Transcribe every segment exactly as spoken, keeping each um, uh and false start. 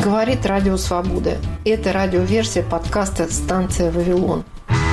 Говорит Радио Свобода. Это радиоверсия подкаста «Станция Вавилон».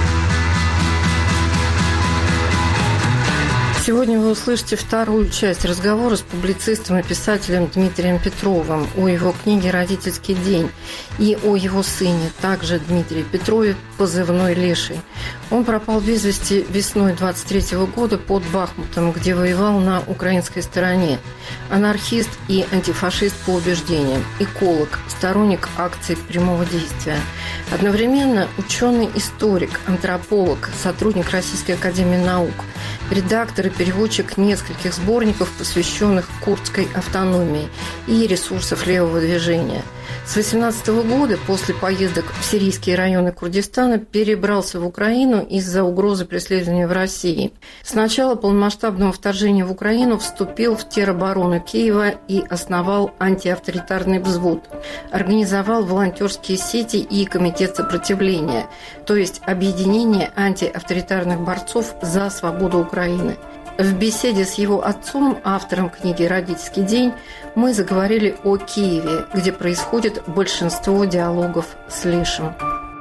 Сегодня вы услышите вторую часть разговора с публицистом и писателем Дмитрием Петровым о его книге «Родительский день» и о его сыне, также Дмитрии Петрове, позывной «Леший». Он пропал без вести весной двадцать третьего года под Бахмутом, где воевал на украинской стороне. Анархист и антифашист по убеждениям, эколог, сторонник акций прямого действия. Одновременно ученый-историк, антрополог, сотрудник Российской академии наук, редактор и переводчик нескольких сборников, посвященных курдской автономии и ресурсов левого движения. С две тысячи восемнадцатого года, после поездок в сирийские районы Курдистана, перебрался в Украину из-за угрозы преследования в России. С начала полномасштабного вторжения в Украину вступил в тероборону Киева и основал антиавторитарный взвод. Организовал волонтерские сети и комитет сопротивления, то есть объединение антиавторитарных борцов за свободу Украины. В беседе с его отцом, автором книги «Родительский день», мы заговорили о Киеве, где происходит большинство диалогов с Лешим.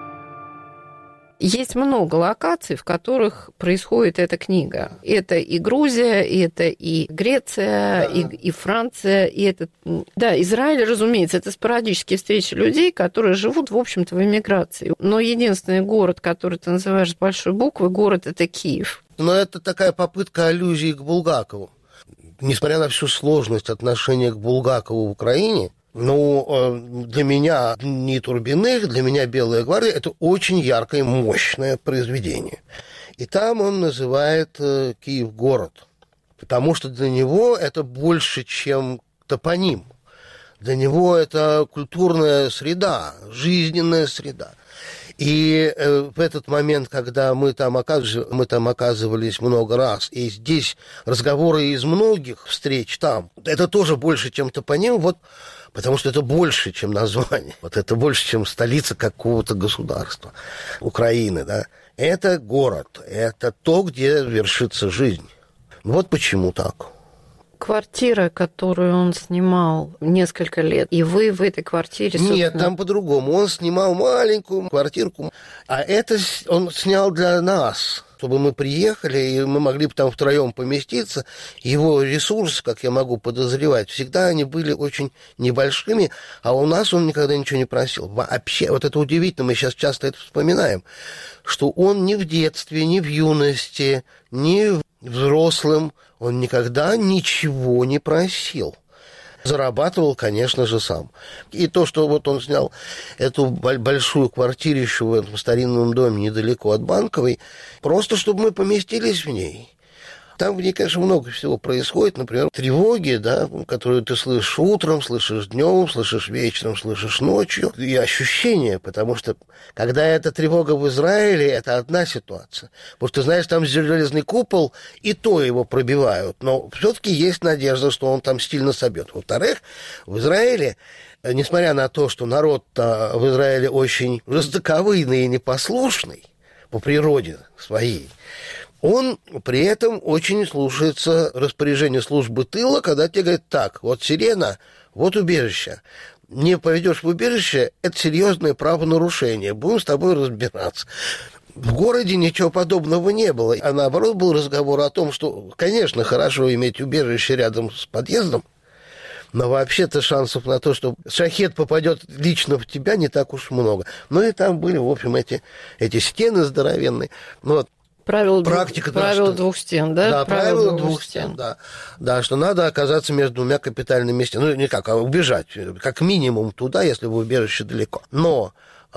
Есть много локаций, в которых происходит эта книга. Это и Грузия, это и Греция, и, и Франция, и это... Да, Израиль, разумеется, это спорадические встречи людей, которые живут, в общем-то, в эмиграции. Но единственный город, который ты называешь с большой буквы, город – это Киев. Но это такая попытка аллюзии к Булгакову. Несмотря на всю сложность отношения к Булгакову в Украине, ну, для меня «Дни Турбиных», для меня «Белая гвардия» – это очень яркое, мощное произведение. И там он называет Киев город, потому что для него это больше, чем топоним. Для него это культурная среда, жизненная среда. И в этот момент, когда мы там, оказывались, мы там оказывались много раз, и здесь разговоры из многих встреч там, это тоже больше, чем топоним, вот, потому что это больше, чем название. Вот это больше, чем столица какого-то государства, Украины, да. Это город, это то, где вершится жизнь. Вот почему так. Квартира, которую он снимал несколько лет, и вы в этой квартире... Собственно... Нет, там по-другому. Он снимал маленькую квартирку, а это он снял для нас, чтобы мы приехали, и мы могли бы там втроем поместиться. Его ресурсы, как я могу подозревать, всегда они были очень небольшими, а у нас он никогда ничего не просил. Вообще, вот это удивительно, мы сейчас часто это вспоминаем, что он ни в детстве, ни в юности, ни взрослым, он никогда ничего не просил. Зарабатывал, конечно же, сам. И то, что вот он снял эту большую квартирищу в этом старинном доме недалеко от Банковой, просто чтобы мы поместились в ней. Там в ней, конечно, много всего происходит. Например, тревоги, да, которые ты слышишь утром, слышишь днем, слышишь вечером, слышишь ночью. И ощущения, потому что, когда эта тревога в Израиле, это одна ситуация. Потому что, ты знаешь, там железный купол, и то его пробивают. Но все-таки есть надежда, что он там сильно собьет. Во-вторых, в Израиле, несмотря на то, что народ-то в Израиле очень жестоковыйный и непослушный по природе своей, он при этом очень слушается распоряжения службы тыла, когда тебе говорят: так, вот сирена, вот убежище. Не поведешь в убежище, это серьезное правонарушение. Будем с тобой разбираться. В городе ничего подобного не было. А наоборот, был разговор о том, что, конечно, хорошо иметь убежище рядом с подъездом, но вообще-то шансов на то, что шахед попадет лично в тебя, не так уж много. Ну и там были, в общем, эти, эти стены здоровенные. Ну, вот. Правило, Практика, двух, правило да, двух стен, да? Да, правило, правило двух, двух стен, стен да. Да, что надо оказаться между двумя капитальными стенами. Ну, не как, а убежать, как минимум туда, если в убежище далеко. Но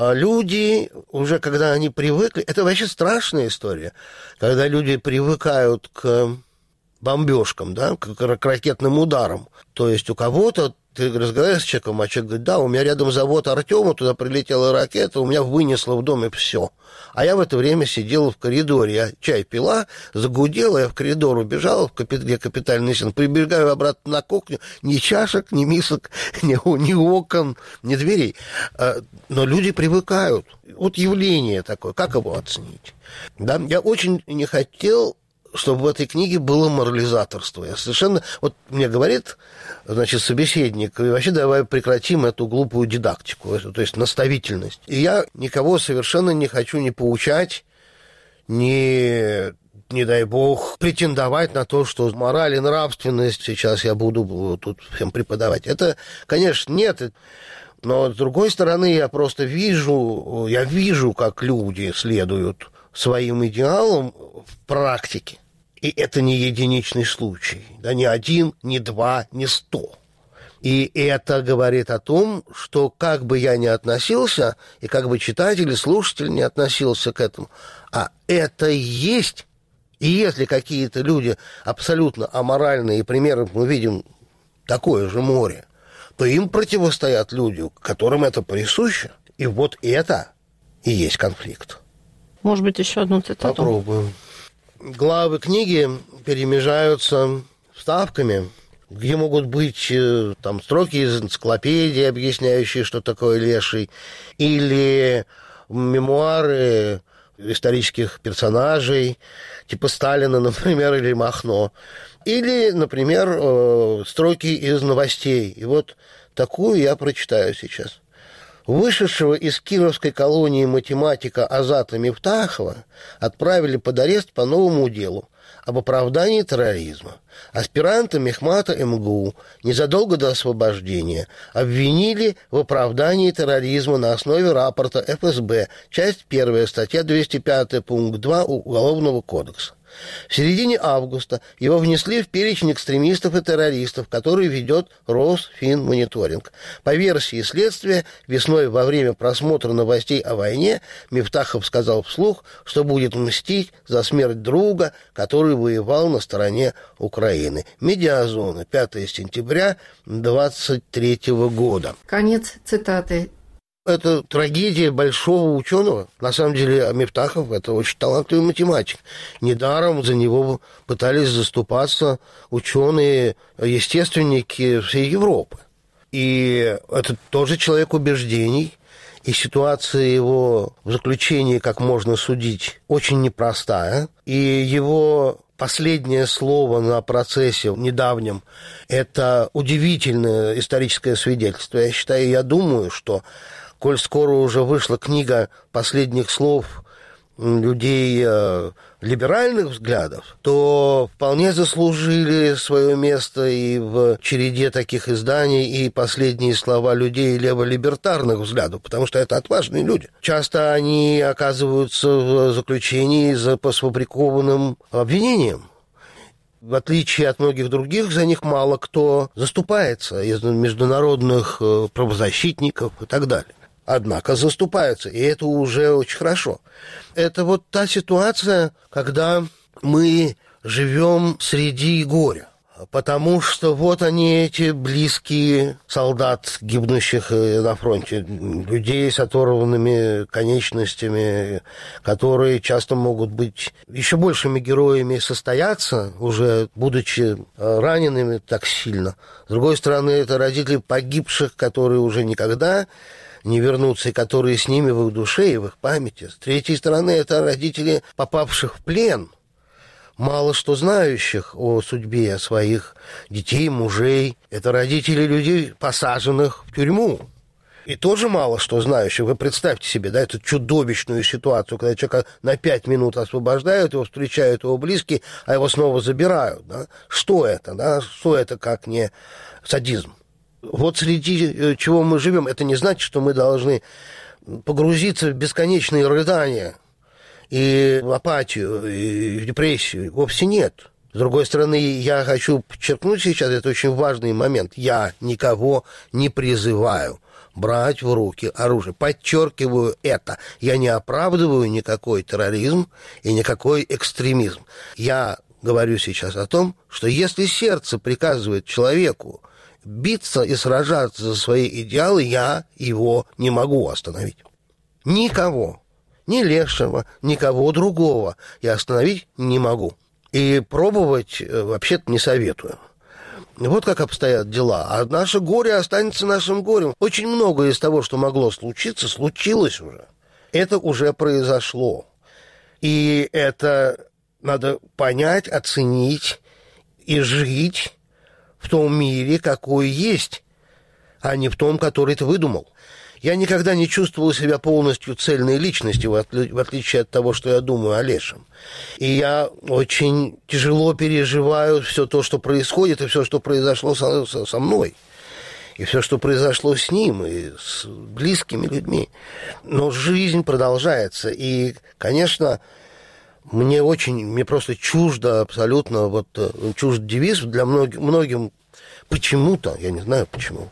люди, уже когда они привыкли... Это вообще страшная история, когда люди привыкают к бомбежкам, да, к, к ракетным ударам. То есть у кого-то ты разговариваешь с человеком, а человек говорит: да, у меня рядом завод Артема, туда прилетела ракета, у меня вынесло в доме все. А я в это время сидела в коридоре, я чай пила, загудела, я в коридор убежала, где капитальный стен, прибегаю обратно на кухню, ни чашек, ни мисок, ни, ни окон, ни дверей. Но люди привыкают. Вот явление такое, как его оценить? Да? Я очень не хотел чтобы в этой книге было морализаторство. Я совершенно... Вот мне говорит, значит, собеседник, вообще давай прекратим эту глупую дидактику, то есть наставительность. И я никого совершенно не хочу ни поучать, ни, не дай бог, претендовать на то, что мораль и нравственность сейчас я буду тут всем преподавать. Это, конечно, нет. Но, с другой стороны, я просто вижу, я вижу, как люди следуют своим идеалам в практике. И это не единичный случай. Да, ни один, ни два, ни сто. И это говорит о том, что как бы я ни относился, и как бы читатель и слушатель не относился к этому, а это и есть. И если какие-то люди абсолютно аморальные, и примеры мы видим такое же море, то им противостоят люди, которым это присуще. И вот это и есть конфликт. Может быть, еще одну цитату? Попробуем. Главы книги перемежаются вставками, где могут быть там строки из энциклопедии, объясняющие, что такое леший, или мемуары исторических персонажей, типа Сталина, например, или Махно, или, например, строки из новостей. И вот такую я прочитаю сейчас. Вышедшего из кировской колонии математика Азата Мифтахова отправили под арест по новому делу об оправдании терроризма. Аспиранта Мехмата МГУ незадолго до освобождения обвинили в оправдании терроризма на основе рапорта эф эс бэ, часть первая, статья двести пятая, пункт два Уголовного кодекса. В середине августа его внесли в перечень экстремистов и террористов, который ведет Росфинмониторинг. По версии следствия, весной во время просмотра новостей о войне Мифтахов сказал вслух, что будет мстить за смерть друга, который воевал на стороне Украины. Медиазона, пятое сентября двадцать третьего года. Конец цитаты. Это трагедия большого ученого. На самом деле Мифтахов – это очень талантливый математик. Недаром за него пытались заступаться ученые-естественники всей Европы. И это тоже человек убеждений. И ситуация его в заключении, как можно судить, очень непростая. И его последнее слово на процессе недавнем – это удивительное историческое свидетельство. Я считаю, я думаю, что коль скоро уже вышла книга последних слов людей э, либеральных взглядов, то вполне заслужили свое место и в череде таких изданий и последние слова людей леволибертарных взглядов, потому что это отважные люди. Часто они оказываются в заключении за посфабрикованным обвинением. В отличие от многих других, за них мало кто заступается из международных правозащитников и так далее. Однако заступаются, и это уже очень хорошо. Это вот та ситуация, когда мы живем среди горя. Потому что вот они, эти близкие солдат, гибнущих на фронте, людей с оторванными конечностями, которые часто могут быть еще большими героями, состояться, уже будучи ранеными так сильно. С другой стороны, это родители погибших, которые уже никогда не вернутся, и которые с ними в их душе и в их памяти. С третьей стороны, это родители, попавших в плен, мало что знающих о судьбе своих детей, мужей. Это родители людей, посаженных в тюрьму. И тоже мало что знающих. Вы представьте себе, да, эту чудовищную ситуацию, когда человека на пять минут освобождают, его встречают его близкие, а его снова забирают. Да? Что это? Да? Что это, как не садизм? Вот среди чего мы живем, это не значит, что мы должны погрузиться в бесконечные рыдания и в апатию, и в депрессию. Вовсе нет. С другой стороны, я хочу подчеркнуть сейчас, это очень важный момент. Я никого не призываю брать в руки оружие. Подчеркиваю это. Я не оправдываю никакой терроризм и никакой экстремизм. Я говорю сейчас о том, что если сердце приказывает человеку биться и сражаться за свои идеалы, я его не могу остановить. Никого. Ни Лешего, никого другого я остановить не могу. И пробовать вообще-то не советую. Вот как обстоят дела. А наше горе останется нашим горем. Очень многое из того, что могло случиться, случилось уже. Это уже произошло. И это надо понять, оценить и жить в том мире, какой есть, а не в том, который ты выдумал. Я никогда не чувствовал себя полностью цельной личностью, в отличие от того, что я думаю о Лешем. И я очень тяжело переживаю все то, что происходит, и все, что произошло со, со мной. И все, что произошло с ним, и с близкими людьми. Но жизнь продолжается. И, конечно, мне очень, мне просто чуждо абсолютно, вот чужд девиз для многих, многим почему-то, я не знаю почему,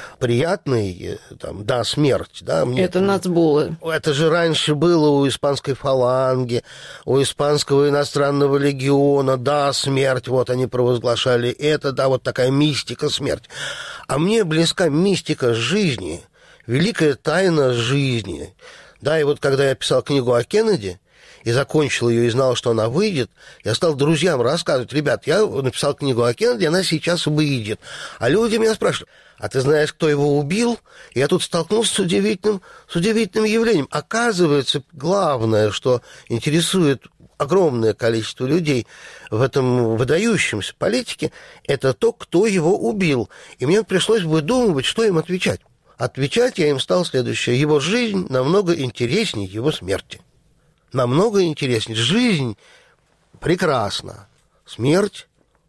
приятный, там, да, смерть, да. Мне, это нацболы. Это же раньше было у испанской фаланги, у испанского иностранного легиона, да, смерть, вот они провозглашали это, да, вот такая мистика смерть. А мне близка мистика жизни, великая тайна жизни. Да, и вот когда я писал книгу о Кеннеди, и закончил ее, и знал, что она выйдет, я стал друзьям рассказывать: ребят, я написал книгу о Кеннеди, она сейчас выйдет. А люди меня спрашивают: а ты знаешь, кто его убил? И я тут столкнулся с удивительным, с удивительным явлением. Оказывается, главное, что интересует огромное количество людей в этом выдающемся политике, это то, кто его убил. И мне пришлось выдумывать, что им отвечать. Отвечать я им стал следующее: его жизнь намного интереснее его смерти. Намного интереснее. Жизнь прекрасна, смерть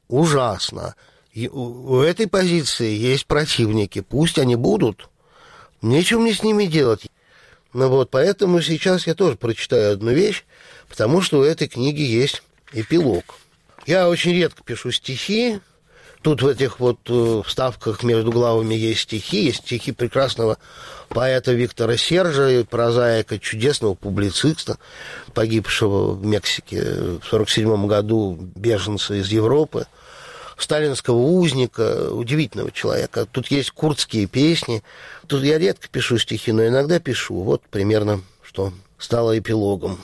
ужасна. И у этой позиции есть противники. Пусть они будут. Нечего мне с ними делать. Ну вот, поэтому сейчас я тоже прочитаю одну вещь, потому что у этой книги есть эпилог. Я очень редко пишу стихи. Тут в этих вот вставках между главами есть стихи. Есть стихи прекрасного поэта Виктора Сержа, прозаика, чудесного публициста, погибшего в Мексике в сорок седьмом году, беженца из Европы, сталинского узника, удивительного человека. Тут есть курдские песни. Тут я редко пишу стихи, но иногда пишу. Вот примерно, что стало эпилогом.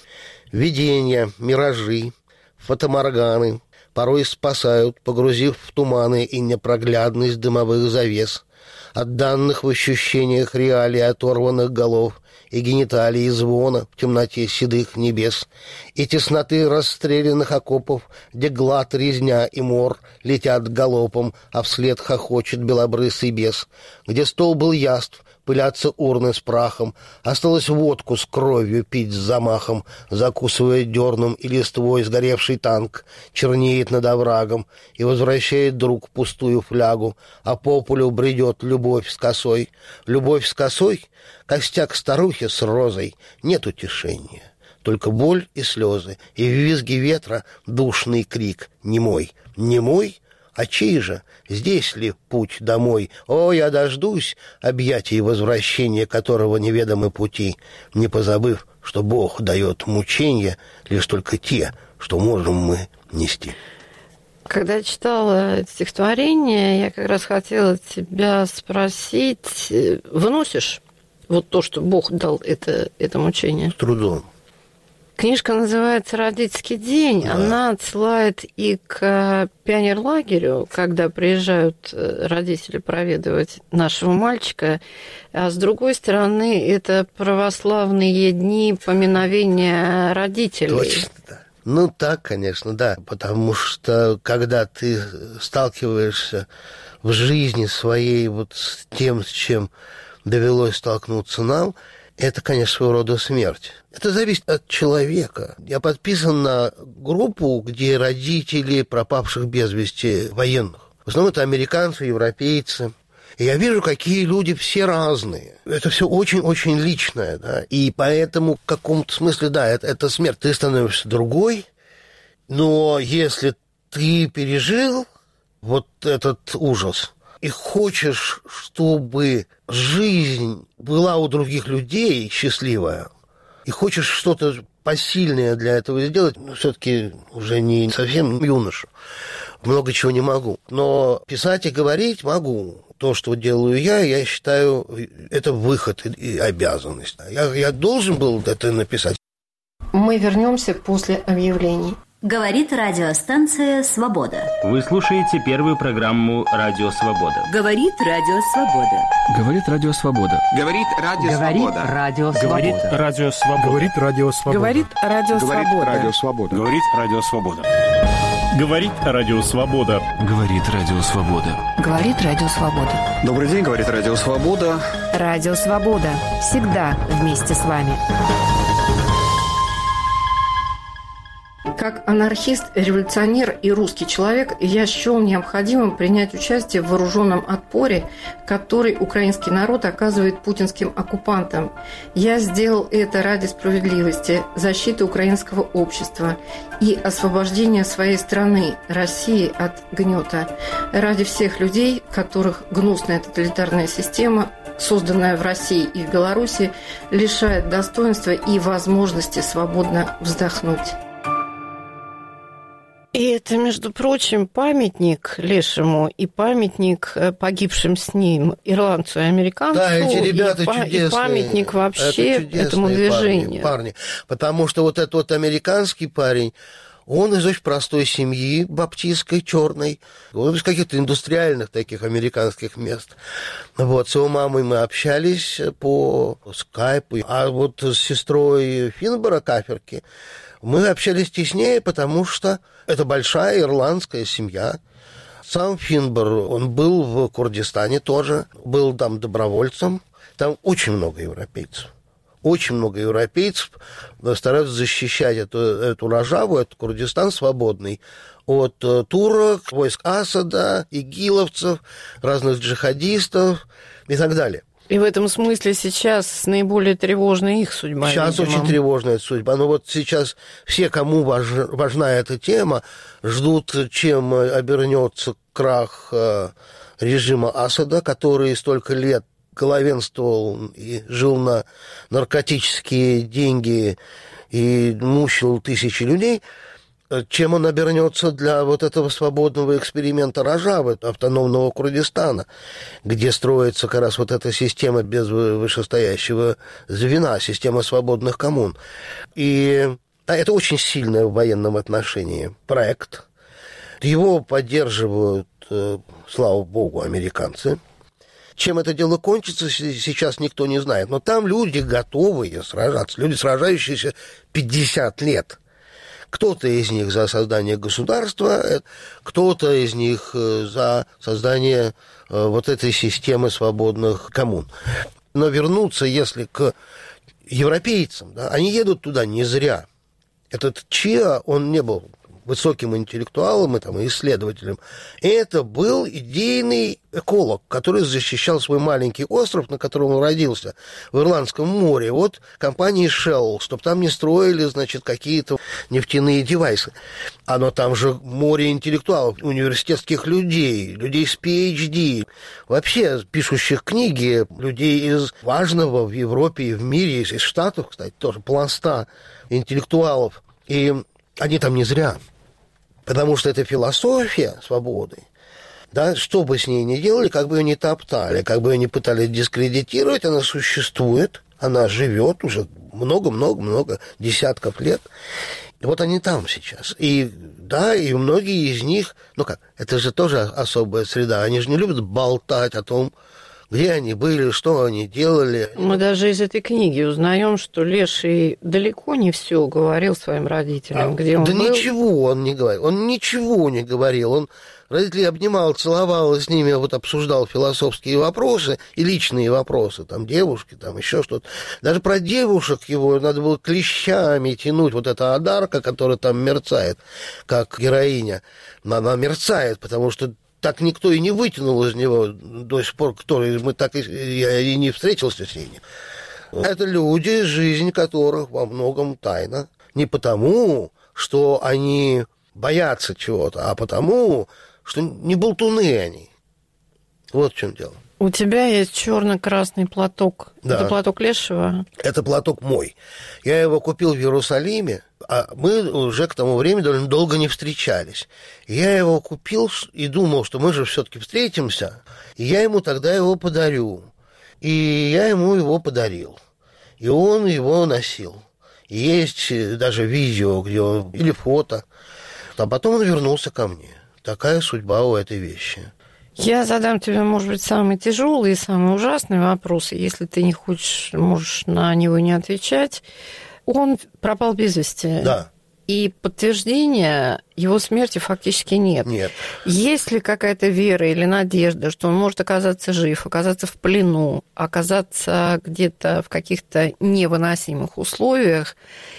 Видения, миражи, фатаморганы порой спасают, погрузив в туманы и непроглядность дымовых завес, от данных в ощущениях реалий оторванных голов и гениталий звона в темноте седых небес, и тесноты расстрелянных окопов, где глад, резня и мор летят галопом, а вслед хохочет белобрысый бес, где стол был яств, пылятся урны с прахом, осталось водку с кровью пить с замахом, закусывая дерном и листвой сгоревший танк, чернеет над оврагом и возвращает друг пустую флягу, а по полю бредет любовь с косой. Любовь с косой — костяк старухи с розой, нет утешения, только боль и слезы, и в визге ветра душный крик: немой, немой? А чей же? Здесь ли путь домой? О, я дождусь объятий возвращения, которого неведомы пути, не позабыв, что Бог дает мучения лишь только те, что можем мы нести. Когда я читала это стихотворение, я как раз хотела тебя спросить, выносишь вот то, что Бог дал это, это мучение? С трудом. Книжка называется «Родительский день». Да. Она отсылает и к пионерлагерю, когда приезжают родители проведывать нашего мальчика, а с другой стороны, это православные дни поминовения родителей. Точно, да. Ну, так, конечно, да, потому что, когда ты сталкиваешься в жизни своей вот с тем, с чем довелось столкнуться нам, это, конечно, своего рода смерть. Это зависит от человека. Я подписан на группу, где родители пропавших без вести военных. В основном это американцы, европейцы. И я вижу, какие люди все разные. Это все очень-очень личное, да. И поэтому в каком-то смысле, да, это, это смерть. Ты становишься другой, но если ты пережил вот этот ужас и хочешь, чтобы жизнь была у других людей счастливая, и хочешь что-то посильное для этого сделать, ну, все-таки уже не совсем юноша, много чего не могу. Но писать и говорить могу. То, что делаю я, я считаю, это выход и обязанность. Я, я должен был это написать. Мы вернемся после объявлений. Говорит радиостанция «Свобода». Вы слушаете первую программу «Радио Свобода». Говорит Радио Свобода. Говорит Радио Свобода. Говорит Радио Свобода. Говорит Радио Свобода. Говорит Радио Свобода. Говорит Радио Свобода. Говорит Радио Свобода. Говорит Радио Свобода. Говорит Радио Свобода. Говорит Радио Свобода. Добрый день, говорит Радио Свобода. Радио Свобода. Всегда вместе с вами. Как анархист, революционер и русский человек, я счел необходимым принять участие в вооруженном отпоре, который украинский народ оказывает путинским оккупантам. Я сделал это ради справедливости, защиты украинского общества и освобождения своей страны, России, от гнета. Ради всех людей, которых гнусная тоталитарная система, созданная в России и в Беларуси, лишает достоинства и возможности свободно вздохнуть. И это, между прочим, памятник Лешему и памятник погибшим с ним ирландцу и американцу. Да, эти ребята и, чудесные. И памятник вообще это этому движению. Парни, парни. Потому что вот этот вот американский парень, он из очень простой семьи, баптистской, черной, он из каких-то индустриальных таких американских мест. Вот, с его мамой мы общались по скайпу, а вот с сестрой Финбора Каферки мы общались теснее, потому что это большая ирландская семья. Сам Финбор, он был в Курдистане тоже, был там добровольцем. Там очень много европейцев. Очень много европейцев стараются защищать эту, эту рожаву, этот Курдистан свободный от турок, войск Асада, игиловцев, разных джихадистов и так далее. И в этом смысле сейчас наиболее тревожная их судьба. Сейчас видимо. очень тревожная судьба. Но вот сейчас все, кому важ, важна эта тема, ждут, чем обернется крах режима Асада, который столько лет главенствовал и жил на наркотические деньги и мучил тысячи людей. Чем он обернется для вот этого свободного эксперимента Рожавы, автономного Курдистана, где строится как раз вот эта система без вышестоящего звена, система свободных коммун. И а это очень сильный в военном отношении проект. Его поддерживают, слава богу, американцы. Чем это дело кончится, сейчас никто не знает. Но там люди готовые сражаться, люди, сражающиеся пятьдесят лет. Кто-то из них за создание государства, кто-то из них за создание вот этой системы свободных коммун. Но вернуться, если к европейцам, да, они едут туда не зря. Этот Чиа, он не был высоким интеллектуалом и там, исследователем. Это был идейный эколог, который защищал свой маленький остров, на котором он родился, в Ирландском море, от компании Shell, чтобы там не строили, значит, какие-то нефтяные девайсы. Оно там же море интеллектуалов, университетских людей, людей с пи эйч ди, вообще пишущих книги, людей из важного в Европе и в мире, из Штатов, кстати, тоже пласта интеллектуалов. И они там не зря. Потому что это философия свободы. Да, что бы с ней ни делали, как бы ее ни топтали, как бы ее ни пытались дискредитировать, она существует, она живет уже много-много-много десятков лет. И вот они там сейчас. И да, и многие из них, ну как, это же тоже особая среда, они же не любят болтать о том, где они были, что они делали. Мы даже из этой книги узнаем, что Леший далеко не все говорил своим родителям, а, где он да был. Да ничего он не говорил, он ничего не говорил. Он родителей обнимал, целовал, с ними вот обсуждал философские вопросы и личные вопросы, там девушки, там еще что-то. Даже про девушек его надо было клещами тянуть, вот эта Адарка, которая там мерцает, как героиня. Она мерцает, потому что так никто и не вытянул из него до сих пор, который мы так и, я и не встретился с ними. Это люди, жизнь которых во многом тайна. Не потому, что они боятся чего-то, а потому, что не болтуны они. Вот в чем дело. У тебя есть черно-красный платок. Да. Это платок Лешего? Это платок мой. Я его купил в Иерусалиме, а мы уже к тому времени довольно долго не встречались. Я его купил и думал, что мы же все-таки встретимся, и я ему тогда его подарю. И я ему его подарил. И он его носил. Есть даже видео, где он, или фото. А потом он вернулся ко мне. Такая судьба у этой вещи. Я задам тебе, может быть, самый тяжелый и самый ужасный вопрос. Если ты не хочешь, можешь на него не отвечать. Он пропал без вести. Да. И подтверждения его смерти фактически нет. Нет. Есть ли какая-то вера или надежда, что он может оказаться жив, оказаться в плену, оказаться где-то в каких-то невыносимых условиях?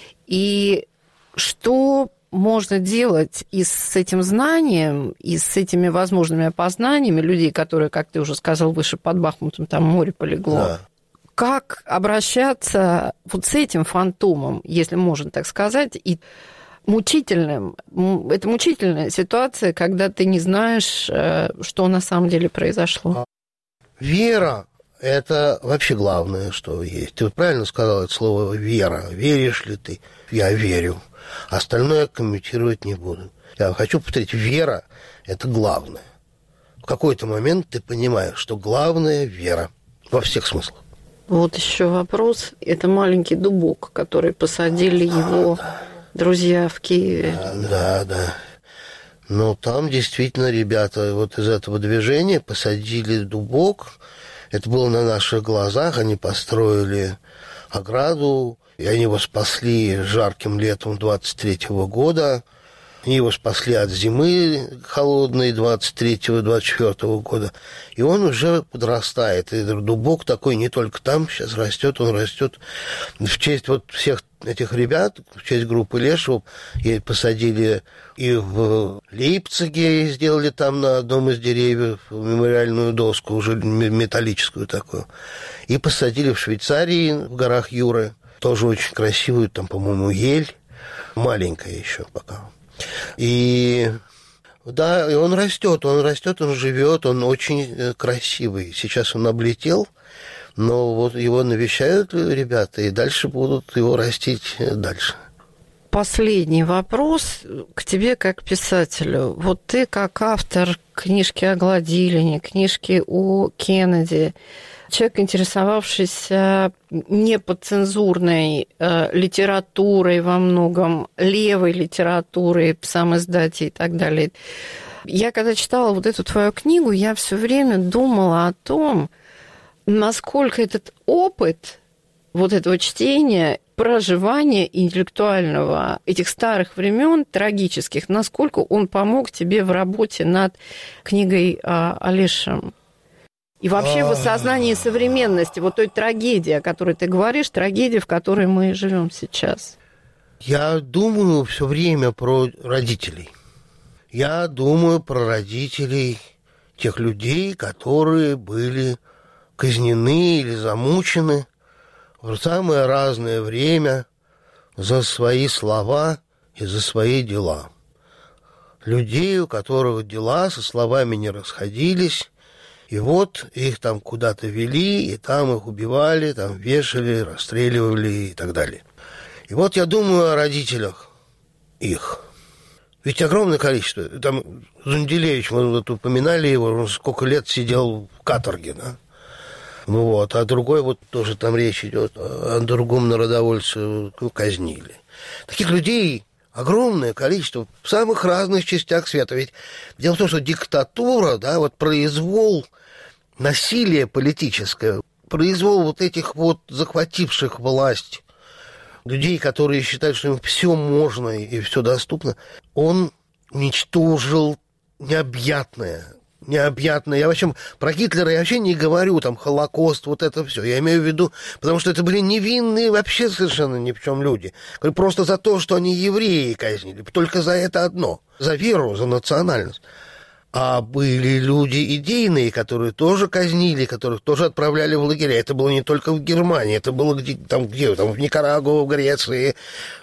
И что можно делать и с этим знанием, и с этими возможными опознаниями людей, которые, как ты уже сказал, выше под Бахмутом, там море полегло? Да. Как обращаться вот с этим фантомом, если можно так сказать, и мучительным. Это мучительная ситуация, когда ты не знаешь, что на самом деле произошло. Вера – это вообще главное, что есть. Ты правильно сказал это слово «вера». Веришь ли ты? Я верю. Остальное комментировать не буду. Я хочу повторить, вера – это главное. В какой-то момент ты понимаешь, что главное – вера. Во всех смыслах. Вот еще вопрос. Это маленький дубок, который посадили а, его да. друзья в Киеве. Да, да, да. Ну, там действительно ребята вот из этого движения посадили дубок. Это было на наших глазах. Они построили ограду, и они его спасли жарким летом двадцать третьего года. Они его спасли от зимы холодной двадцать третьего — двадцать четвёртого года. И он уже подрастает. И дубок такой не только там сейчас растет, он растет в честь вот всех этих ребят, в честь группы Лешего. И посадили и в Лейпциге, и сделали там на одном из деревьев мемориальную доску, уже металлическую такую. И посадили в Швейцарии, в горах Юры, тоже очень красивую, там, по-моему, ель, маленькая еще пока. И да, и он растет, он растет, он живет, он очень красивый. Сейчас он облетел, но вот его навещают ребята, и дальше будут его растить дальше. Последний вопрос к тебе как писателю. Вот ты как автор книжки о Гладилине, книжки о Кеннеди, человек, интересовавшийся неподцензурной э, литературой во многом, левой литературой, самоиздатии и так далее. Я когда читала вот эту твою книгу, я все время думала о том, насколько этот опыт вот этого чтения, проживания интеллектуального этих старых времен трагических, насколько он помог тебе в работе над книгой о Лешем. И вообще в осознании современности, вот той трагедии, о которой ты говоришь, трагедии, в которой мы живем сейчас. Я думаю все время про родителей. Я думаю про родителей тех людей, которые были казнены или замучены в самое разное время за свои слова и за свои дела. Людей, у которых дела со словами не расходились, и вот их там куда-то вели, и там их убивали, там вешали, расстреливали и так далее. И вот я думаю о родителях их. Ведь огромное количество. Там Зунделевич, мы вот упоминали его, он сколько лет сидел в каторге, да? Ну вот, а другой вот тоже там речь идет, о другом народовольце казнили. Таких людей огромное количество в самых разных частях света. Ведь дело в том, что диктатура, да, вот произвол, насилие политическое, произвол вот этих вот захвативших власть людей, которые считают, что им все можно и все доступно, он уничтожил необъятное. Необъятное. Я вообще про Гитлера я вообще не говорю, там, Холокост, вот это все. Я имею в виду, потому что это были невинные вообще совершенно ни в чем люди. Просто за то, что они евреи казнили. Только за это одно. За веру, за национальность. А были люди идейные, которые тоже казнили, которых тоже отправляли в лагеря. Это было не только в Германии, это было где, там, где, там, в Никарагуа, в Греции,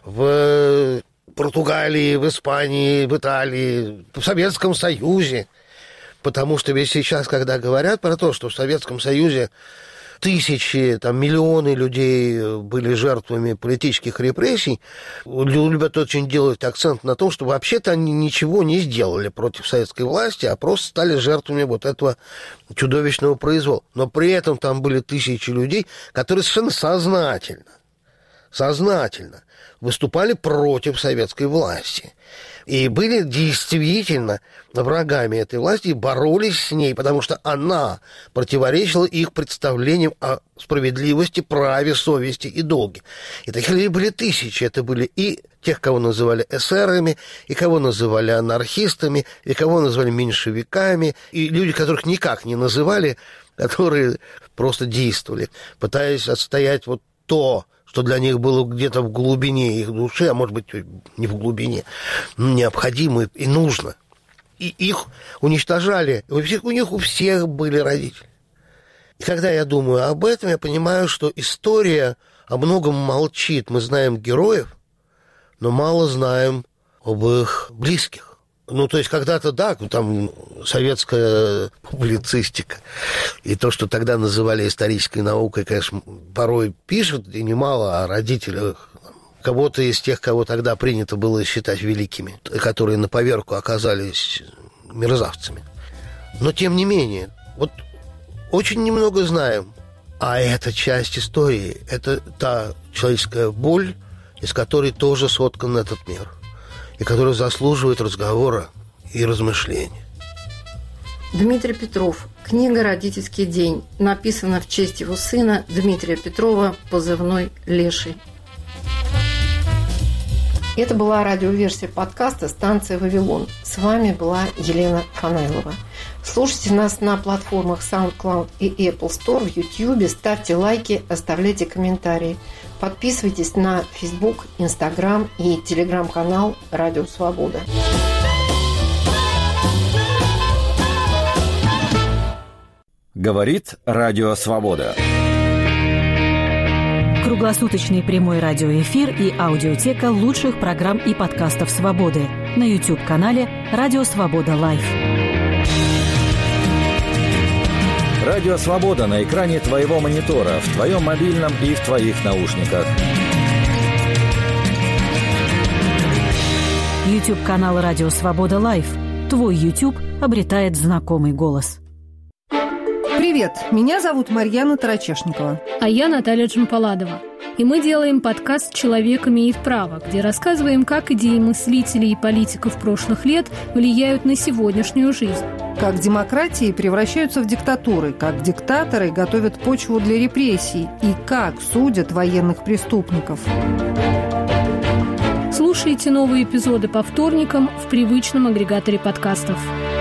в Португалии, в Испании, в Италии, в Советском Союзе. Потому что ведь сейчас, когда говорят про то, что в Советском Союзе тысячи, там, миллионы людей были жертвами политических репрессий, любят очень делать акцент на том, что вообще-то они ничего не сделали против советской власти, а просто стали жертвами вот этого чудовищного произвола. Но при этом там были тысячи людей, которые совершенно сознательно, сознательно выступали против советской власти. И были действительно врагами этой власти и боролись с ней, потому что она противоречила их представлениям о справедливости, праве, совести и долге. И таких людей были тысячи. Это были и тех, кого называли эсерами, и кого называли анархистами, и кого называли меньшевиками, и люди, которых никак не называли, которые просто действовали, пытаясь отстоять вот то, что для них было где-то в глубине их души, а может быть, не в глубине, необходимо и нужно. И их уничтожали. У всех, у них у всех были родители. И когда я думаю об этом, я понимаю, что история о многом молчит. Мы знаем героев, но мало знаем об их близких. Ну, то есть, когда-то, да, там советская публицистика и то, что тогда называли исторической наукой, конечно, порой пишут, и немало о родителях кого-то из тех, кого тогда принято было считать великими, которые на поверку оказались мерзавцами. Но, тем не менее, вот очень немного знаем, а эта часть истории, это та человеческая боль, из которой тоже соткан этот мир, и который заслуживает разговора и размышления. Дмитрий Петров. Книга «Родительский день». Написана в честь его сына Дмитрия Петрова, позывной «Леший». Это была радиоверсия подкаста «Станция Вавилон». С вами была Елена Фанайлова. Слушайте нас на платформах SoundCloud и Apple Store, в YouTube, ставьте лайки, оставляйте комментарии. Подписывайтесь на Facebook, Instagram и телеграм-канал «Радио Свобода». Говорит Радио Свобода. Круглосуточный прямой радиоэфир и аудиотека лучших программ и подкастов «Свободы» на YouTube-канале «Радио Свобода Лайв». Радио Свобода на экране твоего монитора, в твоем мобильном и в твоих наушниках. YouTube-канал «Радио Свобода Лайв». Твой YouTube обретает знакомый голос. Привет, меня зовут Марьяна Тарачешникова. А я Наталья Джампаладова. И мы делаем подкаст «Человек имеет право», где рассказываем, как идеи мыслителей и политиков прошлых лет влияют на сегодняшнюю жизнь. Как демократии превращаются в диктатуры, как диктаторы готовят почву для репрессий и как судят военных преступников. Слушайте новые эпизоды по вторникам в привычном агрегаторе подкастов.